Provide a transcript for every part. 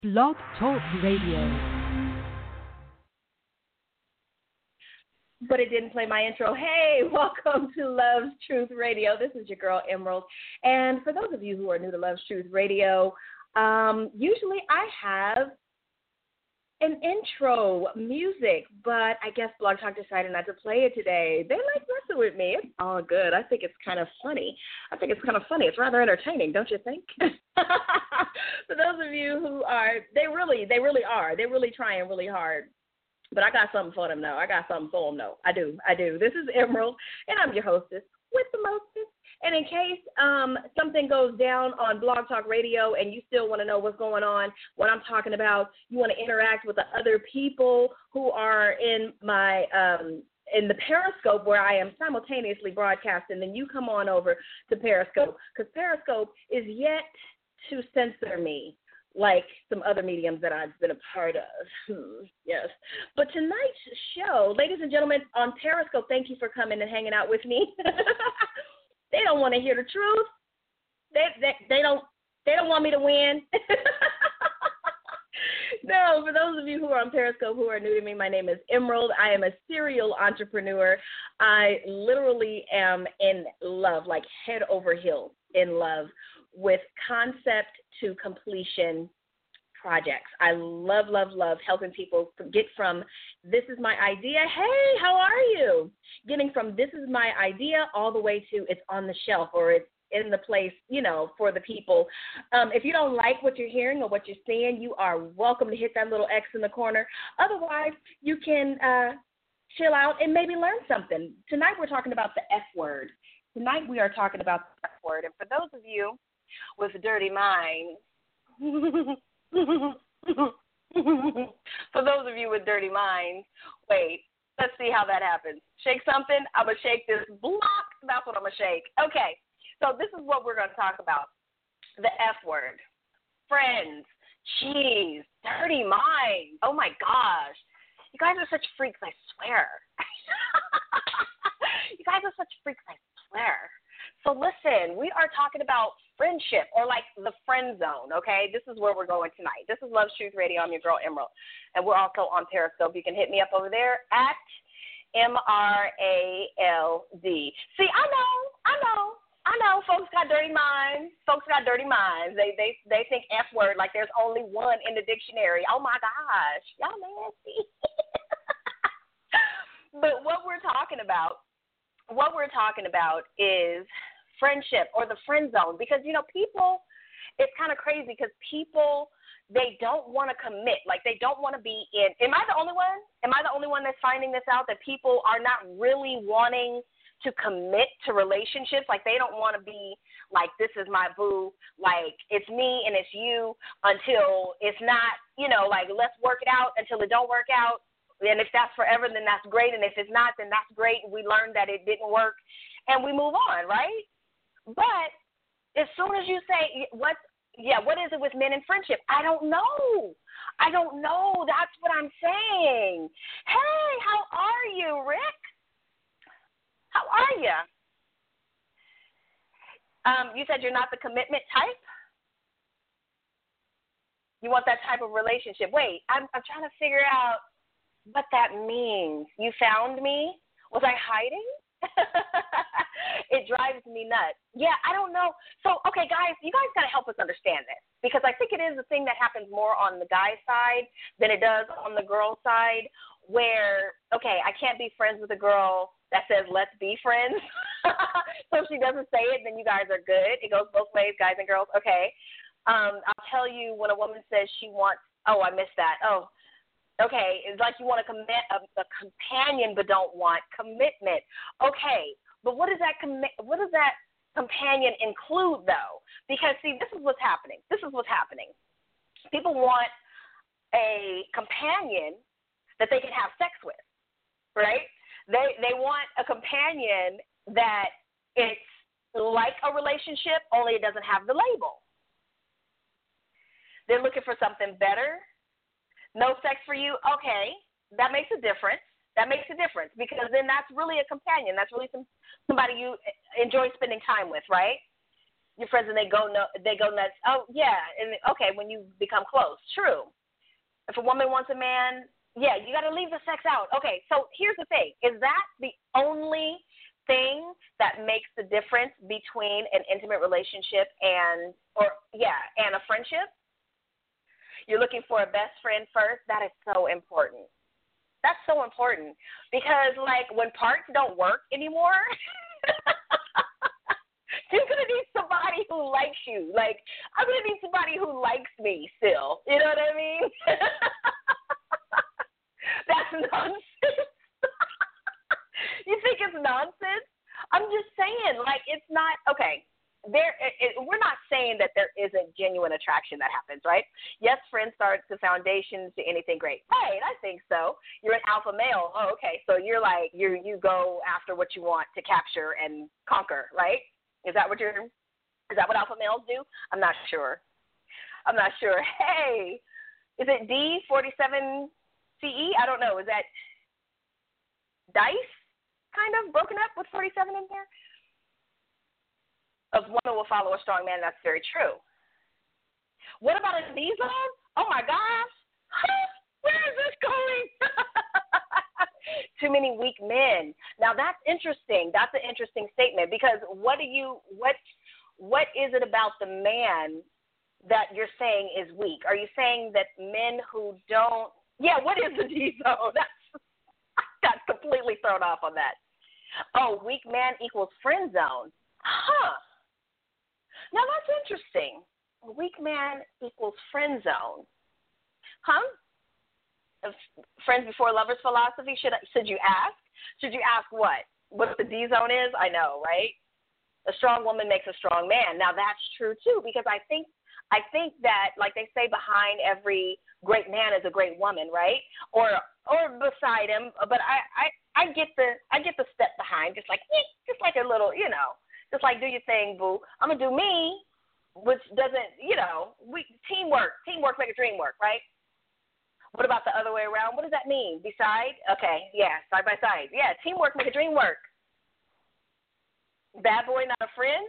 Blog Talk Radio. But it didn't play my intro. Hey, welcome to Love's Truth Radio. This is your girl, Emerald. And for those of you who are new to Love's Truth Radio, usually I have an intro music, but I guess Blog Talk decided not to play it today. They like messing with me. It's all good. I think it's kind of funny. It's rather entertaining, don't you think? For those of you who are, they really are. They're really trying really hard. But I got something for them, though. I do. This is Emerald, and I'm your hostess with the mostest. And in case something goes down on Blog Talk Radio and you still want to know what's going on, what I'm talking about, you want to interact with the other people who are in my in the Periscope where I am simultaneously broadcasting, then you come on over to Periscope, because Periscope is yet to censor me like some other mediums that I've been a part of. Yes. But tonight's show, ladies and gentlemen, on Periscope, thank you for coming and hanging out with me. They don't want to hear the truth. They don't want me to win. No, for those of you who are on Periscope who are new to me, my name is Emerald. I am a serial entrepreneur. I literally am in love, like head over heels in love with concept to completion projects. I love helping people get from this is my idea, hey, how are you? Getting from this is my idea all the way to it's on the shelf or it's in the place, for the people. If you don't like what you're hearing or what you're seeing, you are welcome to hit that little X in the corner. Otherwise, you can chill out and maybe learn something. Tonight we're talking about the F word. Tonight we are talking about the F word. And for those of you with dirty minds, for those of you with dirty minds, wait, let's see how that happens. Shake something. I'm going to shake this block. That's what I'm going to shake. Okay, so this is what we're going to talk about. The F word. Friends. Jeez. Dirty minds. Oh, my gosh. You guys are such freaks, I swear. You guys are such freaks, I swear. So listen, we are talking about friendship or like the friend zone, okay? This is where we're going tonight. This is Love's Truth Radio. I'm your girl, Emerald. And we're also on Periscope. You can hit me up over there at MRALD. See, I know. Folks got dirty minds. They think F word like there's only one in the dictionary. Oh, my gosh. Y'all nasty. But what we're talking about is friendship or the friend zone, because people, it's kind of crazy because people, they don't want to commit, like they don't want to be in. Am I the only one that's finding this out, that people are not really wanting to commit to relationships? Like they don't want to be like, this is my boo, like it's me and it's you until it's not, like let's work it out until it don't work out. And if that's forever, then that's great. And if it's not, then that's great. We learned that it didn't work and we move on, right? But as soon as you say, what is it with men and friendship? I don't know. That's what I'm saying. Hey, how are you, Rick? How are you? You said you're not the commitment type? You want that type of relationship. Wait, I'm trying to figure out what that means. You found me? Was I hiding? It drives me nuts. Yeah, I don't know. So, okay, guys, you guys got to help us understand this, because I think it is a thing that happens more on the guy side than it does on the girl side, where, okay, I can't be friends with a girl that says, let's be friends. So if she doesn't say it, then you guys are good. It goes both ways, guys and girls. Okay. I'll tell you, when a woman says she wants, I missed that. Okay, it's like you want a companion but don't want commitment. Okay, but what does that companion include, though? Because, see, this is what's happening. People want a companion that they can have sex with, right? They want a companion that it's like a relationship, only it doesn't have the label. They're looking for something better. No sex for you? Okay, that makes a difference. Because then that's really a companion. That's really somebody you enjoy spending time with, right? your friends and they go nuts. Oh, yeah, and okay, when you become close. True. If a woman wants a man, yeah, you got to leave the sex out. Okay, so here's the thing. Is that the only thing that makes the difference between an intimate relationship and a friendship? You're looking for a best friend first? That is so important. That's so important because, like, when parts don't work anymore, you're going to need somebody who likes you. Like, I'm going to need somebody who likes me still. You know what I mean? That's nonsense. You think it's nonsense? I'm just saying, like, it's not, okay. We're not saying that there isn't genuine attraction that happens, right? Yes, friends start the foundations to anything great. Right, I think so. You're an alpha male. Oh, okay. So you're like, you go after what you want to capture and conquer, right? Is that what alpha males do? I'm not sure. Hey, is it D47CE? I don't know. Is that dice kind of broken up with 47 in here? A woman will follow a strong man. That's very true. What about a D-zone? Oh, my gosh. Where is this going? Too many weak men. Now, that's interesting. That's an interesting statement because what is it about the man that you're saying is weak? Are you saying that men who don't – yeah, what is the D-zone? That's completely thrown off on that. Oh, weak man equals friend zone. Huh. Now, that's interesting. A weak man equals friend zone. Huh? Friends before lovers philosophy? Should you ask? Should you ask what? What the D zone is? I know, right? A strong woman makes a strong man. Now, that's true, too, because I think that, like they say, behind every great man is a great woman, right? Or beside him. But I get the step behind, just like a little, you know. Just like, do your thing, boo. I'm going to do me, which doesn't, you know, teamwork make a dream work, right? What about the other way around? What does that mean? Beside? Okay, yeah, side by side. Yeah, teamwork make a dream work. Bad boy, not a friend?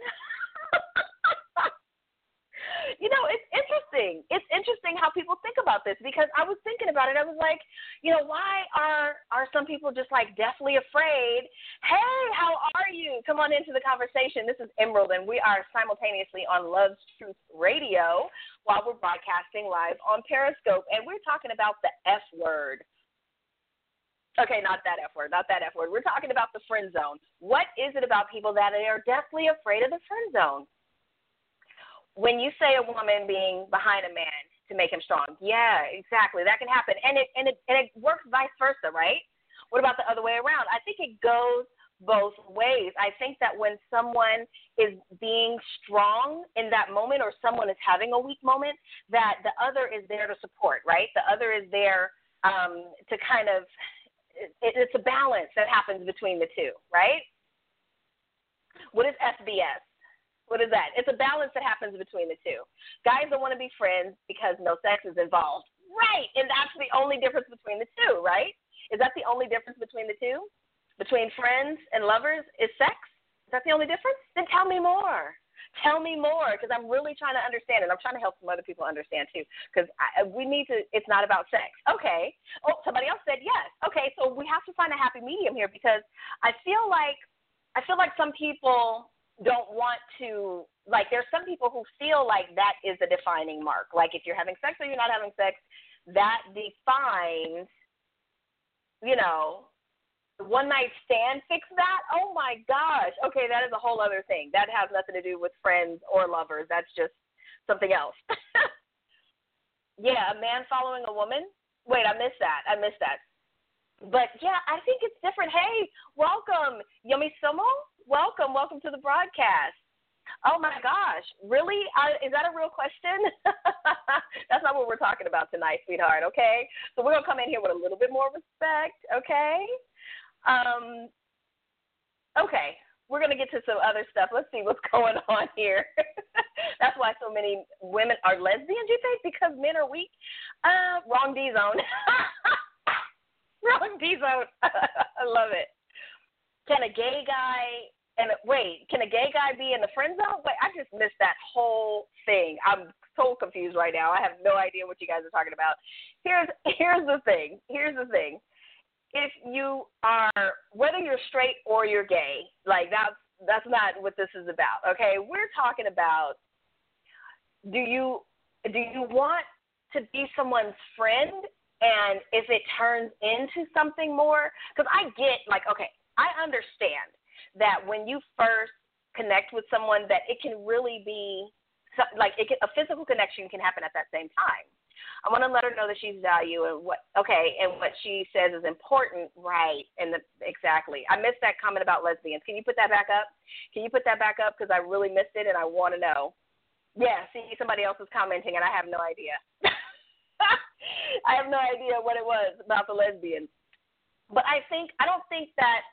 You know, it's interesting. It's interesting how people think about this because I was thinking about it. I was like, you know, why are some people just like deathly afraid? Hey, how are you? Come on into the conversation. This is Emerald, and we are simultaneously on Love's Truth Radio while we're broadcasting live on Periscope, and we're talking about the F word. Okay, not that F word. We're talking about the friend zone. What is it about people that are deathly afraid of the friend zone? When you say a woman being behind a man to make him strong, yeah, exactly, that can happen, and it works vice versa, right? What about the other way around? I think it goes both ways. I think that when someone is being strong in that moment, or someone is having a weak moment, that the other is there to support, right? The other is there to kind of. It's a balance that happens between the two, right? What is SBS? What is that? It's a balance that happens between the two. Guys don't want to be friends because no sex is involved. Right, and that's the only difference between the two, right? Is that the only difference between the two? Between friends and lovers is sex? Is that the only difference? Then tell me more. Tell me more, because I'm really trying to understand, and I'm trying to help some other people understand too, because we need to, it's not about sex. Okay. Oh, somebody else said yes. Okay, so we have to find a happy medium here, because I feel like some people don't want to, like, there's some people who feel like that is a defining mark. Like, if you're having sex or you're not having sex, that defines, you know, one night stand fix that? Oh my gosh. Okay, that is a whole other thing. That has nothing to do with friends or lovers. That's just something else. Yeah, a man following a woman? Wait, I missed that. But yeah, I think it's different. Hey, welcome, Yomi Somo. Welcome to the broadcast. Oh my gosh, really? Is that a real question? That's not what we're talking about tonight, sweetheart, okay? So we're going to come in here with a little bit more respect, okay? Okay, we're going to get to some other stuff. Let's see what's going on here. That's why so many women are lesbians, you think, because men are weak? Wrong D-zone. Wrong D-zone. I love it. Can a gay guy And wait, can a gay guy be in the friend zone? Wait, I just missed that whole thing. I'm so confused right now. I have no idea what you guys are talking about. Here's the thing. If you are, whether you're straight or you're gay, like that's not what this is about. Okay, we're talking about, do you want to be someone's friend, and if it turns into something more? Because I get, like, okay, I understand that when you first connect with someone, that it can really be like a physical connection can happen at that same time. I want to let her know that she's valued and what she says is important, right? And exactly. I missed that comment about lesbians. Can you put that back up? Because I really missed it and I want to know. Yeah, see, somebody else is commenting and I have no idea. I have no idea what it was about the lesbians. But I don't think that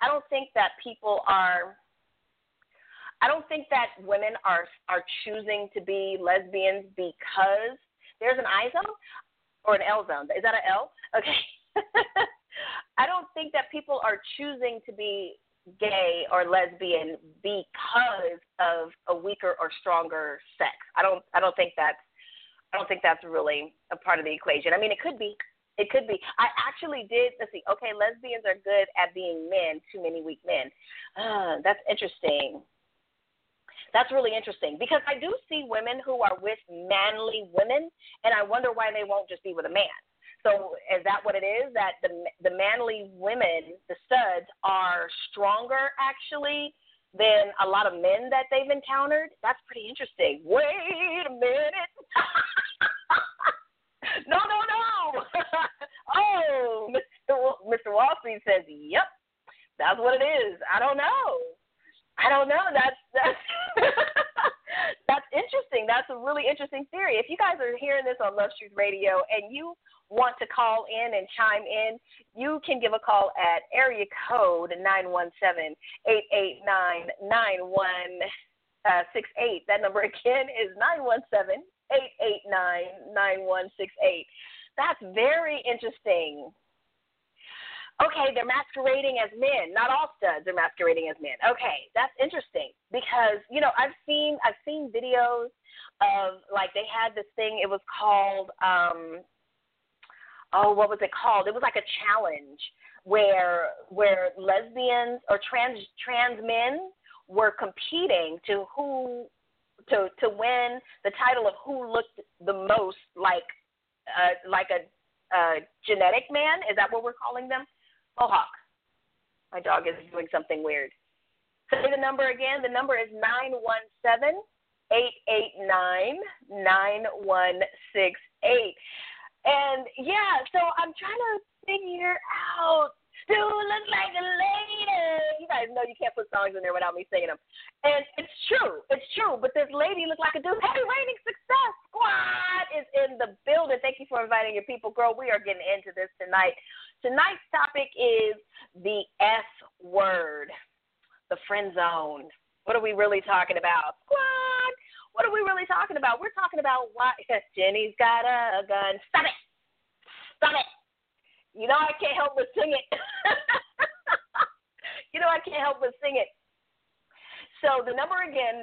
women are choosing to be lesbians because there's an I zone or an L zone. Is that an L? Okay. I don't think that people are choosing to be gay or lesbian because of a weaker or stronger sex. I don't think that's really a part of the equation. I mean, it could be. I actually did. Let's see. Okay, lesbians are good at being men. Too many weak men. That's interesting. That's really interesting because I do see women who are with manly women, and I wonder why they won't just be with a man. So is that what it is, that the manly women, the studs, are stronger actually than a lot of men that they've encountered? That's pretty interesting. Wait a minute. No. Oh, Mr. Wall Street says, yep, that's what it is. I don't know. That's that's interesting. That's a really interesting theory. If you guys are hearing this on Love Truth Radio and you want to call in and chime in, you can give a call at area code 917-889-9168. That number again is 917-889-9168. That's very interesting. Okay, they're masquerading as men. Not all studs are masquerading as men. Okay, that's interesting because, I've seen videos of, like, they had this thing. It was called, what was it called? It was like a challenge where lesbians or trans men were competing to win the title of who looked the most like a genetic man. Is that what we're calling them? Mohawk. My dog is doing something weird. Say the number again. The number is 917-889-9168. And, yeah, so I'm trying to figure out, do look like a lady. You guys know you can't put songs in there without me singing them. And it's true, but this lady looked like a dude. Hey, Reigning Success Squad is in the building. Thank you for inviting your people. Girl, we are getting into this tonight. Tonight's topic is the S word, the friend zone. What are we really talking about? Squad, what are we really talking about? We're talking about why Jenny's got a gun. Stop it. You know I can't help but sing it. So the number again,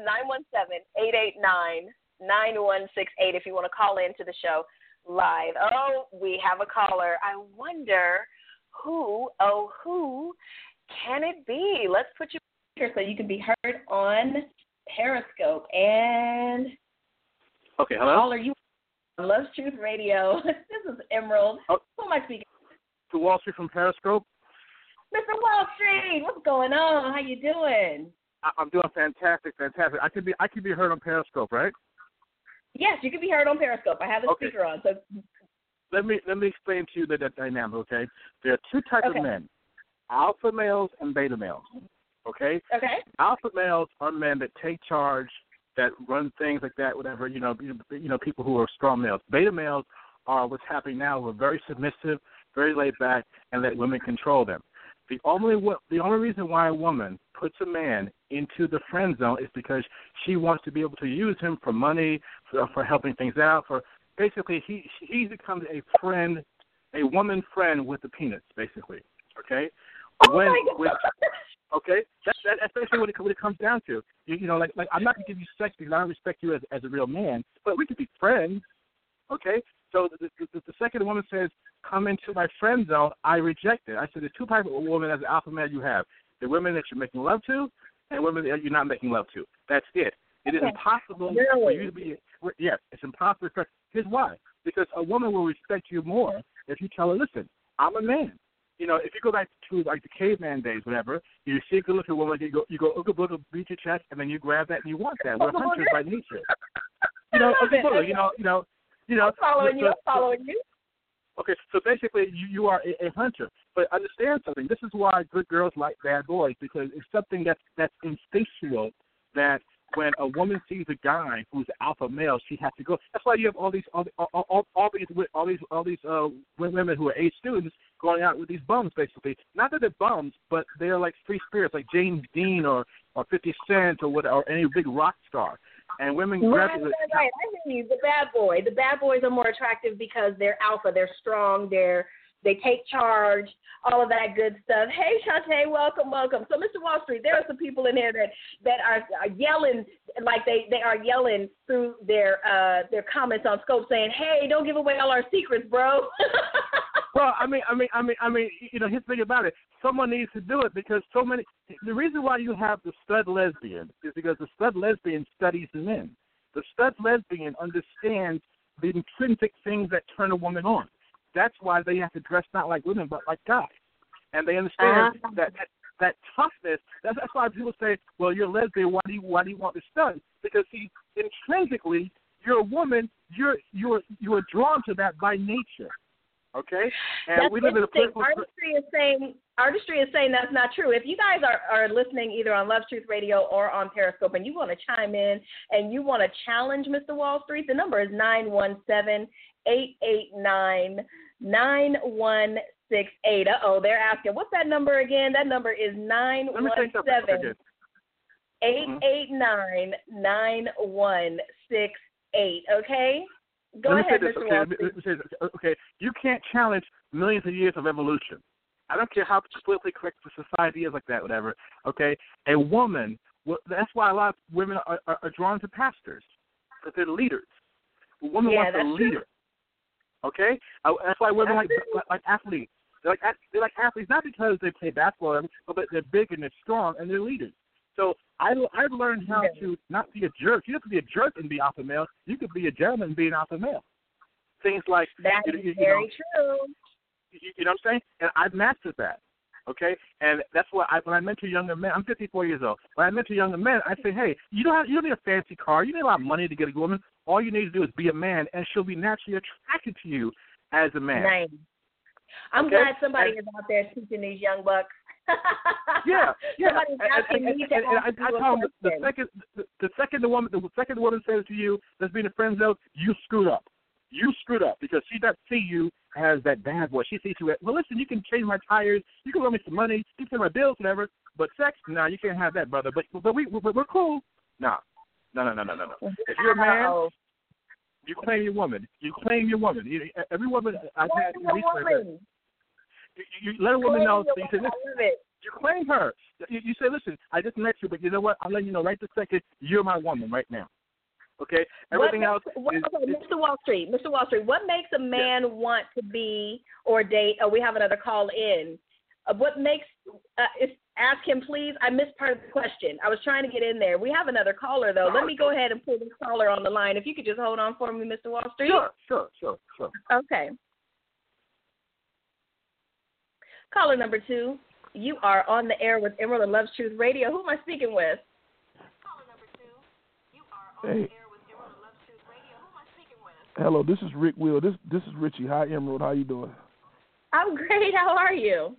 917-889-9168 if you want to call into the show live. Oh, we have a caller. I wonder who can it be? Let's put you here so you can be heard on Periscope. And okay, hello? Caller, you on Love Truth Radio. This is Emerald. Who am I speaking to? Wall Street from Periscope. Mr. Wall Street, what's going on? How you doing? I'm doing fantastic. I could be heard on Periscope, right? Yes, you can be heard on Periscope. I have the speaker on. So let me explain to you the dynamic. Okay, there are two types of men: alpha males and beta males. Okay. Okay. Alpha males are men that take charge, that run things like that, whatever. People who are strong males. Beta males are what's happening now. We're very submissive, very laid back, and let women control them. The only reason why a woman puts a man into the friend zone is because she wants to be able to use him for money, for helping things out. For basically, he becomes a friend, a woman friend with a penis, basically. Okay. Oh my God. Okay, that's basically what it comes down to. You know, like I'm not gonna give you sex because I don't respect you as a real man, but we could be friends. Okay, so the second woman says, "Come into my friend zone," I reject it. I said, "There's two types of women as an alpha male you have: the women that you're making love to, and women that you're not making love to. That's it. It is impossible for you to be. Yes, it's impossible. Here's why: because a woman will respect you more if you tell her, "Listen, I'm a man." You know, if you go back to like the caveman days, whatever, you see a good looking woman, you go, look, beat your chest, and then you grab that and you want that. We're hunters by nature. You know, okay, I'm following you. Okay, so basically you are a hunter. But understand something. This is why good girls like bad boys, because it's something that's instinctual that when a woman sees a guy who's an alpha male, she has to go. That's why you have all these women who are A students going out with these bums, basically. Not that they're bums, but they're like free spirits, like James Dean or 50 Cent or any big rock star. And women grab it. Right. I hear you. The bad boy. The bad boys are more attractive because they're alpha. They're strong. They take charge. All of that good stuff. Hey, Shantae, welcome. So, Mr. Wall Street, there are some people in here that are yelling, like they are yelling through their comments on Scope, saying, "Hey, don't give away all our secrets, bro." Well, I mean, you know, here's the thing about it. Someone needs to do it because so many. The reason why you have the stud lesbian is because the stud lesbian studies men. The stud lesbian understands the intrinsic things that turn a woman on. That's why they have to dress not like women but like guys, and they understand that toughness. That's why people say, "Well, you're a lesbian. Why do you want the stud?" Because see, intrinsically, you're a woman. You're drawn to that by nature. Okay, and that's we live in a political. Artistry is saying that's not true. If you guys are listening either on Love Truth Radio or on Periscope and you want to chime in and you want to challenge Mr. Wall Street, the number is 917-889-9168. They're asking, what's that number again? That number is 917-889-9168. Okay? Go ahead, Mr. Wall Street. Okay, you can't challenge millions of years of evolution. I don't care how politically correct the society is like that, whatever. Okay, a woman. Well, that's why a lot of women are drawn to pastors because they're leaders. A woman wants a leader. Okay, that's why women like athletes. They're like athletes not because they play basketball, but they're big and they're strong and they're leaders. So I've learned how to not be a jerk. You don't have to be a jerk and be alpha male. You could be a gentleman and be an alpha male. Things like that is very true. You know what I'm saying? And I've mastered that. Okay, and that's why when I mentor younger men, I'm 54 years old. When I mentor younger men, I say, hey, you don't need a fancy car. You need a lot of money to get a woman. All you need to do is be a man, and she'll be naturally attracted to you as a man. Nice. I'm glad somebody is out there teaching these young bucks. Yeah. Somebody's asking me to ask you a question. The second the woman says to you, "Let's be in a friend zone," you screwed up. You screwed up because she doesn't see you as that bad boy. She sees you as, well, listen, you can change my tires, you can loan me some money, you can pay my bills, whatever. But sex, no, you can't have that, brother. But we're cool. No. If you're a man, you claim your woman. Every woman I've had recently. You let a woman know. So you say, listen, you claim her. You say, listen, I just met you, but you know what? I'm letting you know right this second, you're my woman right now. Okay? Everything else is... Mr. Wall Street, what makes a man want to be or date? Oh, we have another call in. What makes... ask him, please. I missed part of the question. I was trying to get in there. We have another caller, though. Let me go ahead and pull this caller on the line. If you could just hold on for me, Mr. Wall Street. Sure. Okay. Caller number 2, you are on the air with Emerald and Love's Truth Radio. Who am I speaking with? Caller number 2, you are on the air with Emerald and Love's Truth Radio. Who am I speaking with? Hello, this is Rick Will. This is Richie. Hi, Emerald. How you doing? I'm great. How are you?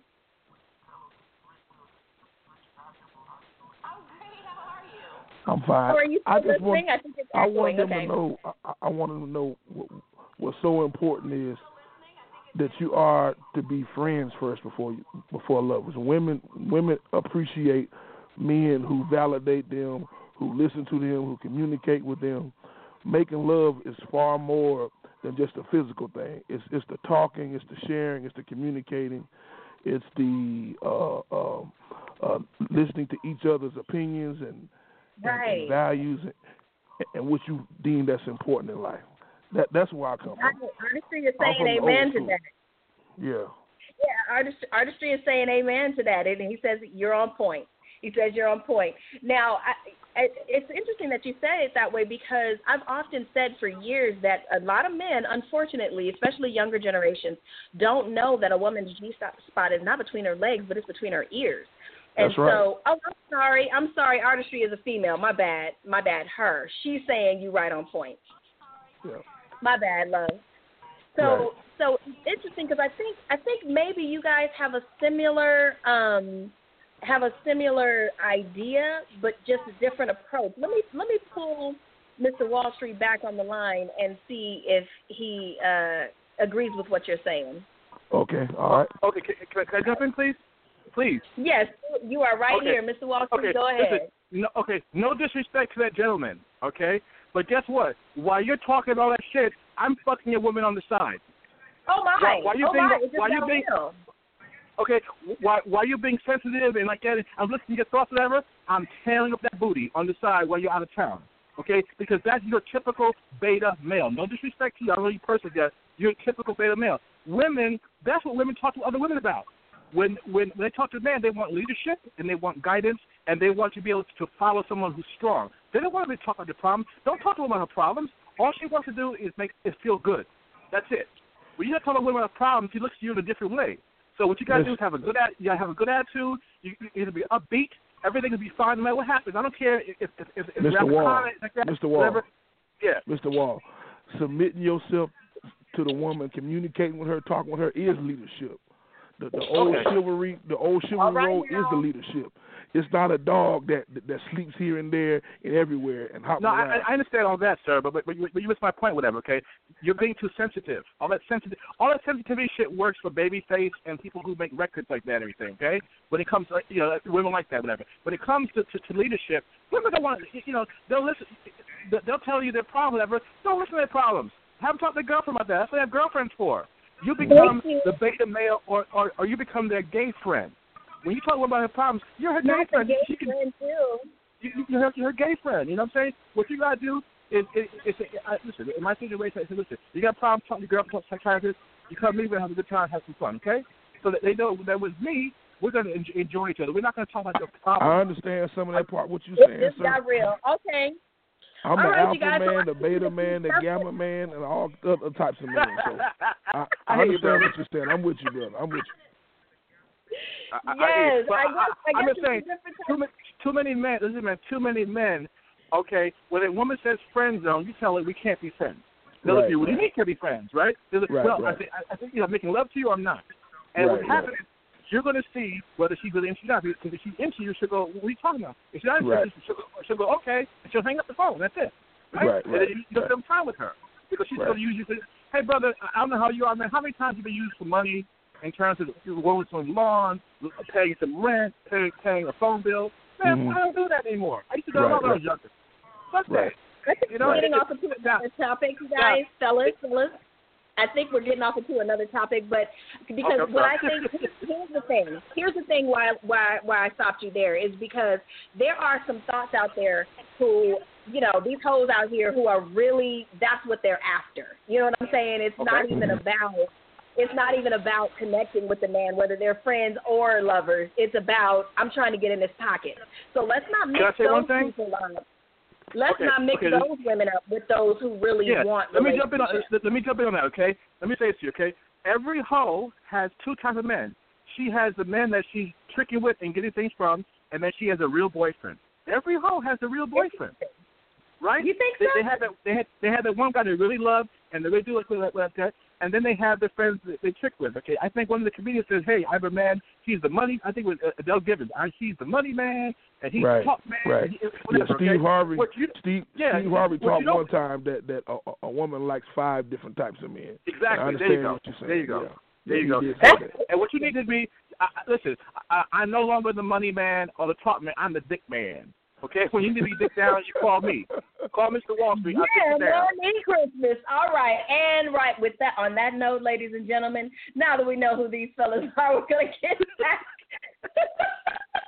I'm fine. Or are you I just listening? I want them to know. I want them to know what's so important is that you are to be friends first before lovers. Women appreciate men who validate them, who listen to them, who communicate with them. Making love is far more than just a physical thing. It's the talking, it's the sharing, it's the communicating, it's the listening to each other's opinions and values and what you deem that's important in life. That's where I come from. Artistry is saying amen to that. Yeah. Yeah, artistry is saying amen to that, and he says you're on point. He says you're on point. Now, it's interesting that you say it that way because I've often said for years that a lot of men, unfortunately, especially younger generations, don't know that a woman's G-spot is not between her legs, but it's between her ears. And That's right. so, I'm sorry, artistry is a female. My bad, her. She's saying you right on point. Yeah. My bad, love. So it's interesting because I think maybe you guys have a similar idea, but just a different approach. Let me pull Mr. Wall Street back on the line and see if he agrees with what you're saying. Okay, all right. Okay, can I jump in, please? Please. Yes, you are right here, Mr. Wall Street. Go ahead. Listen, no disrespect to that gentleman, okay? But guess what? While you're talking all that shit, I'm fucking a woman on the side. Oh my! While you're being sensitive and like that, I'm listening to your thoughts, whatever. I'm tailing up that booty on the side while you're out of town, okay? Because that's your typical beta male. No disrespect to you, I don't know you personally, yet. You're a typical beta male. Women, that's what women talk to other women about. When they talk to a man, they want leadership and they want guidance and they want to be able to follow someone who's strong. They don't want to talk about their problems. Don't talk to her about her problems. All she wants to do is make it feel good. That's it. When you're not talking about women about problems, she looks at you in a different way. So what you got to do is have a good attitude. You'll be upbeat. Everything will be fine no matter what happens. I don't care if Mr. Wall, like that, Mr. Wall, whatever. Yeah. Mr. Wall, submitting yourself to the woman, communicating with her, talking with her is leadership. The old chivalry role is the leadership. It's not a dog that sleeps here and there and everywhere and hops around. No, I understand all that, sir, but you missed my point, whatever, okay? You're being too sensitive. All that sensitivity shit works for Babyface and people who make records like that and everything, okay? When it comes to, women like that, whatever. When it comes to leadership, women don't want to, they'll listen, they'll tell you their problems, whatever. Don't listen to their problems. Have them talk to their girlfriend about that. That's what they have girlfriends for. You become the beta male or you become their gay friend. When you talk about her problems, you're her gay friend. You're her gay friend. You know what I'm saying? What you got to do is listen, in my situation, I say, listen, you got problems, talk to your girlfriend, talk to psychiatrist, you come to me, we're going to have a good time, have some fun, okay? So that they know that with me, we're going to enjoy each other. We're not going to talk about your problems. I understand some of that part, what you're saying, It's not real. Okay. I'm the alpha man, the beta man, the gamma man, and all other types of men. So I understand what you're saying. I'm with you, brother. I'm with you. Yes, I'm just saying, too many men. Listen, man, too many men. Okay, when a woman says friend zone, you tell her we can't be friends. They'll be, what do you mean can't be friends, right? I think making love to you or not. And what happens is you're going to see whether she's really into you or not. Because if she's into you, she'll go, what are you talking about? If she's not into you, she'll go, okay, and she'll hang up the phone. That's it. Right? And then you don't spend time with her. Because she's going to use you for, hey, brother, I don't know how you are, man. How many times have you been used for money in terms of going to some lawn, paying some rent, paying a phone bill? Man, I don't do that anymore. I used to do it when I was younger. Fuck that. I think we're getting off into another topic, guys, fellas. I think we're getting off into another topic, but because what I think, here's the thing why I stopped you there is because there are some thoughts out there who, these hoes out here who are really, that's what they're after. You know what I'm saying? It's not even about connecting with the man, whether they're friends or lovers. It's about, I'm trying to get in his pocket. So let's not mix those people up. Let's not mix those women up with those who really want. Let me jump in on that, okay? Let me say this to you, okay? Every hoe has two types of men. She has the men that she's tricking with and getting things from, and then she has a real boyfriend. Every hoe has a real boyfriend, right? You think so? They have that one guy they really love, and they really do like that. And then they have their friends that they trick with, okay? I think one of the comedians says, hey, I'm a man, he's the money. I think it was Adele Gibbons. He's the money man, and he's the talk man. Right. Steve Harvey. Steve Harvey talked one time that a woman likes 5 different types of men. Exactly. There you go. There you go. And what you need to be, listen, I'm no longer the money man or the talk man. I'm the dick man. Okay, when you need to be dick down, you call me. Call Mr. Wall Street. Merry Christmas. All right, and with that, on that note, ladies and gentlemen, now that we know who these fellas are, we're gonna get back.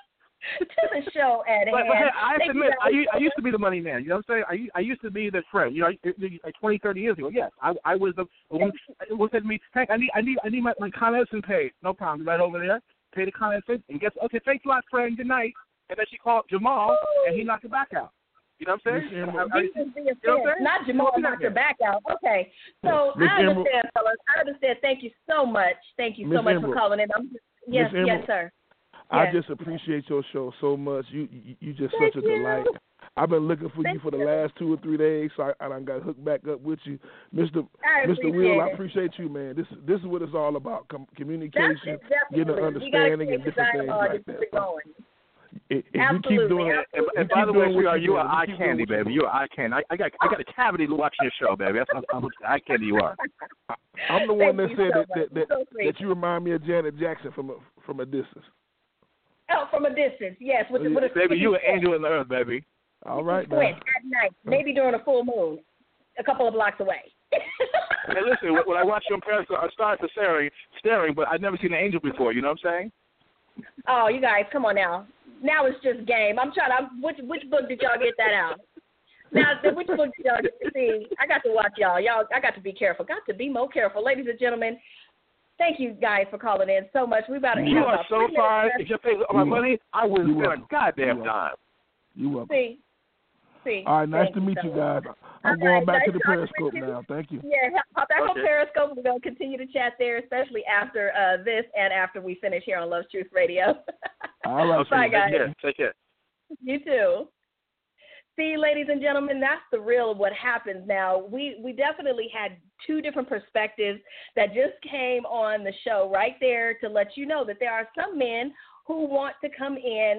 to the show at hand. But hey, I have to admit, you I used to be the money man. You know what I'm saying? I used to be the friend. You know, like 20, 30 years ago. Yes, I was the one who said to me, Hank, I need my Con Edison paid. No problem. Right over there. Pay the Con Edison and guess. Okay, thanks a lot, friend. Good night. And then she called Jamal, and he knocked her back out. You know what I'm saying? Not Jamal knocked her back out. Okay. So I understand, fellas. I understand. Thank you so much. Thank you so much for calling in. Yes, sir. I just appreciate your show so much. You just such a delight. I've been looking for you for the last 2 or 3 days, so I done got hooked back up with you, Mr. Will. I appreciate you, man. This is what it's all about: communication, getting an understanding, and different things like that. If you keep doing it, and by the way, you are eye candy, baby. You are eye candy. I got a cavity watching your show, baby. That's how much eye candy you are. I'm the one that said that you remind me of Janet Jackson from a distance. Oh, from a distance, yes. Baby, you an angel in the earth, baby. All right, man. At night, maybe during a full moon, a couple of blocks away. Hey, listen, when I watch you on Periscope, I started staring, but I've never seen an angel before. You know what I'm saying? Oh, you guys, come on now. Now it's just game. I'm trying to. Which book did y'all get that out? Now, which book did y'all get to see? I got to watch y'all. I got to be careful. Got to be more careful, ladies and gentlemen. Thank you guys for calling in so much. We about to. You are so fine. If you pay my money, I wouldn't spend a goddamn dime. You welcome. See. All right, nice to meet you guys. I'm going back to the Periscope now. Thank you. Yeah, hop back on Periscope. We're going to continue to chat there, especially after this and after we finish here on Love's Truth Radio. All right. Bye, guys. Take care. You too. See, ladies and gentlemen, that's the real what happens now. We definitely had 2 different perspectives that just came on the show right there to let you know that there are some men who want to come in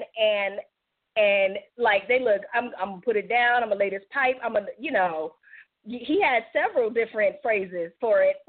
and like they look, I'm gonna put it down, I'm gonna lay this pipe, I'm gonna, he had several different phrases for it.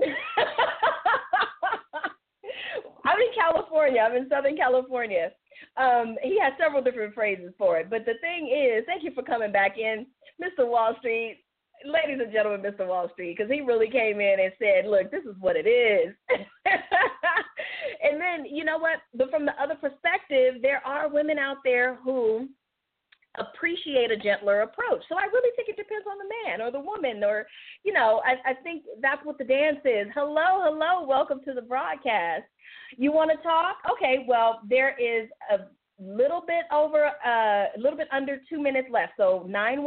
I'm in California, I'm in Southern California. He had several different phrases for it. But the thing is, thank you for coming back in, Mr. Wall Street. Ladies and gentlemen, Mr. Wall Street, because he really came in and said, look, this is what it is. And then, you know what? But from the other perspective, there are women out there who appreciate a gentler approach. So I really think it depends on the man or the woman or, I think that's what the dance is. Hello, welcome to the broadcast. You want to talk? Okay, well, there is a little bit under 2 minutes left. So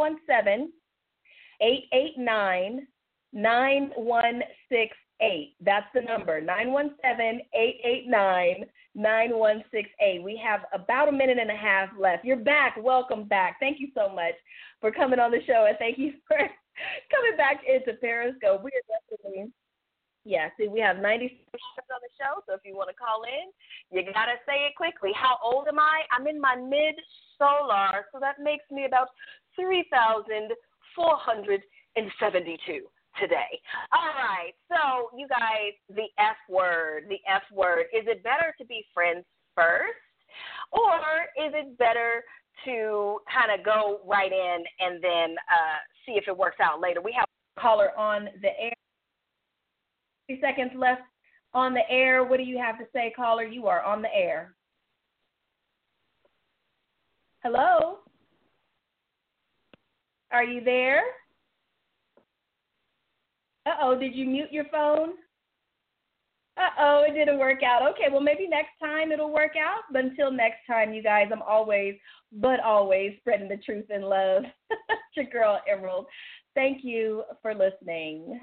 917-889-9168. That's the number, 917-889-9168. We have about a minute and a half left. You're back. Welcome back. Thank you so much for coming on the show, and thank you for coming back into Periscope. We are definitely, we have 90 seconds on the show, so if you want to call in, you got to say it quickly. How old am I? I'm in my mid-solar, so that makes me about 3,472 today. All right, so you guys, the F word. Is it better to be friends first, or is it better to kind of go right in and then see if it works out later? We have a caller on the air. 30 seconds left on the air. What do you have to say, caller? You are on the air. Hello? Are you there? Uh-oh, did you mute your phone? Uh-oh, it didn't work out. Okay, well, maybe next time it'll work out. But until next time, you guys, I'm always spreading the truth and love. It's your girl, Emerald. Thank you for listening.